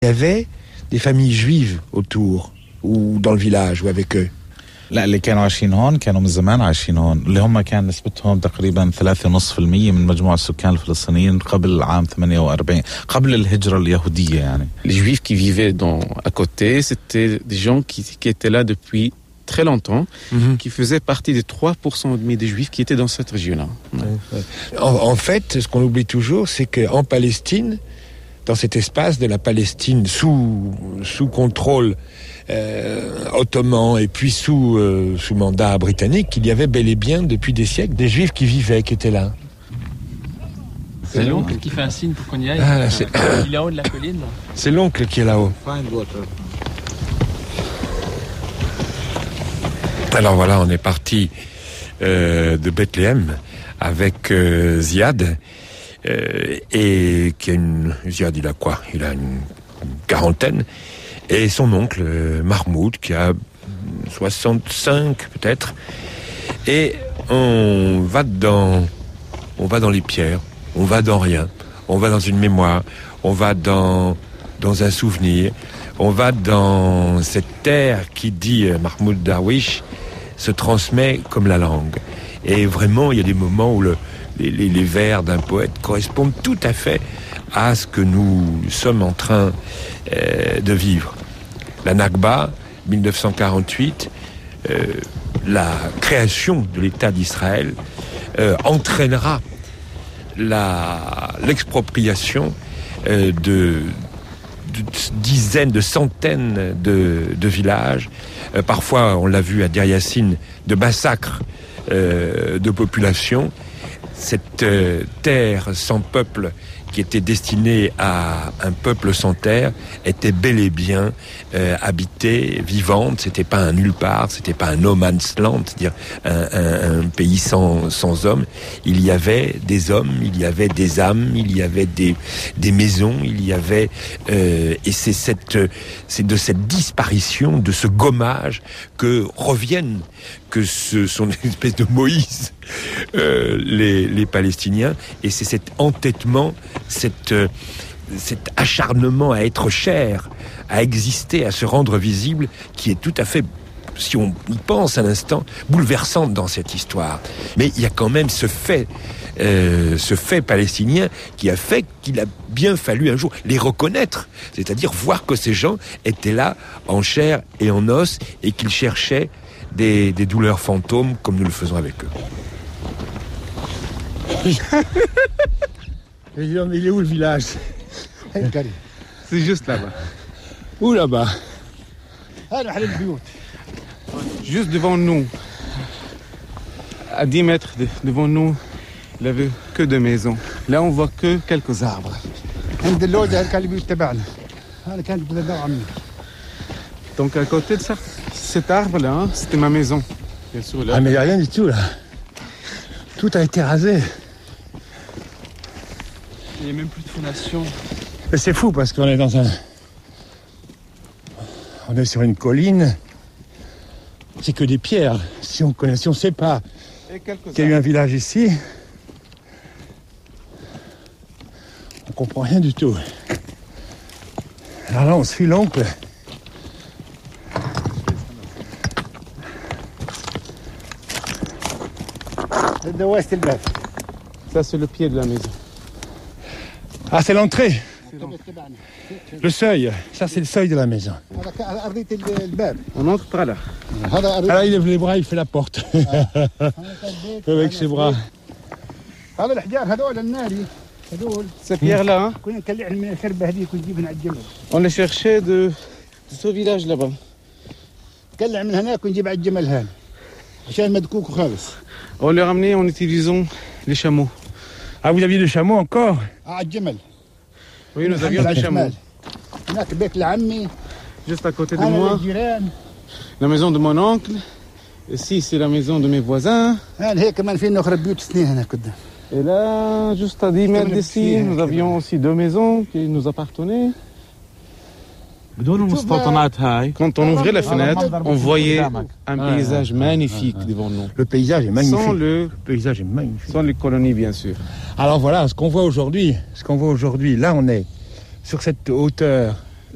Il y avait des familles juives autour, ou dans le village, ou avec eux. لا اللي كانوا عايشين هون كانوا من زمان عايشين هون اللي هم كان نسبتهم تقريبا 3.5% من مجموع السكان الفلسطينيين قبل عام 48 قبل الهجرة اليهودية يعني. Les juifs qui vivaient à côté, c'était des gens qui étaient là depuis très longtemps, qui faisaient partie des 3% des juifs qui étaient dans cette région-là. En fait, ce qu'on oublie toujours, c'est qu'en Palestine, dans cet espace de la Palestine sous contrôle ottoman et puis sous mandat britannique, il y avait bel et bien depuis des siècles des juifs qui vivaient, qui étaient là. C'est l'oncle qui fait un signe pour qu'on y aille. Il est en haut de la colline. C'est l'oncle qui est là-haut. Alors voilà, on est parti de Bethléem avec Ziad. Et Ziad, il a quoi ? Il a une quarantaine. Et son oncle, Mahmoud, qui a 65 peut-être. Et on va dans les pierres, on va dans rien, on va dans une mémoire, on va dans un souvenir, on va dans cette terre qui, dit Mahmoud Darwish, se transmet comme la langue. Et vraiment, il y a des moments où les vers d'un poète correspondent tout à fait à ce que nous sommes en train de vivre. La Nakba, 1948, la création de l'État d'Israël entraînera l'expropriation de dizaines, de centaines de villages. Parfois, on l'a vu à Deir Yassin, de massacres de population. Cette terre sans peuple qui était destinée à un peuple sans terre était bel et bien habitée, vivante. C'était pas un nulle part, c'était pas un no man's land, c'est-à-dire un pays sans hommes. Il y avait des hommes, il y avait des âmes, il y avait des maisons, il y avait et c'est de cette disparition, de ce gommage que reviennent, que ce sont une espèce de Moïse, les Palestiniens, et c'est cet entêtement, cet acharnement à être cher, à exister, à se rendre visible, qui est tout à fait, si on y pense un instant, bouleversante dans cette histoire. Mais il y a quand même ce fait palestinien qui a fait qu'il a bien fallu un jour les reconnaître, c'est-à-dire voir que ces gens étaient là en chair et en os et qu'ils cherchaient des douleurs fantômes comme nous le faisons avec eux. Il est où le village? C'est juste là-bas. Où là-bas? Juste devant nous, à 10 mètres devant nous, il n'y avait que 2 maisons. Là, on voit que quelques arbres. Donc, à côté de ça, cet arbre-là, c'était ma maison. Bien sûr, là. Ah, mais il n'y a rien du tout, là. Tout a été rasé. Il n'y a même plus de fondation. Mais c'est fou, parce qu'on est on est sur une colline. C'est que des pierres. Si on ne sait pas qu'il y a eu un village ici, on ne comprend rien du tout. Alors là, on suit l'oncle. Ça, c'est le pied de la maison. Ah, c'est l'entrée. Le seuil. Ça, c'est le seuil de la maison. On entre par là. Alors, il lève les bras, il fait la porte. Avec ses bras. Ces pierres-là, on les cherchait de ce village là-bas. On les ramenait en utilisant les chameaux. Ah, vous aviez des chameaux encore? Oui, nous avions des chameaux. Juste à côté de moi, la maison de mon oncle. Ici, c'est la maison de mes voisins. Et là, juste à 10 mètres d'ici, nous avions aussi 2 maisons qui nous appartenaient. Quand on ouvrait la fenêtre, on voyait un paysage magnifique devant nous. Le paysage est magnifique. Paysage est magnifique. Sans les colonies, bien sûr. Alors voilà, ce qu'on voit aujourd'hui, là on est sur cette hauteur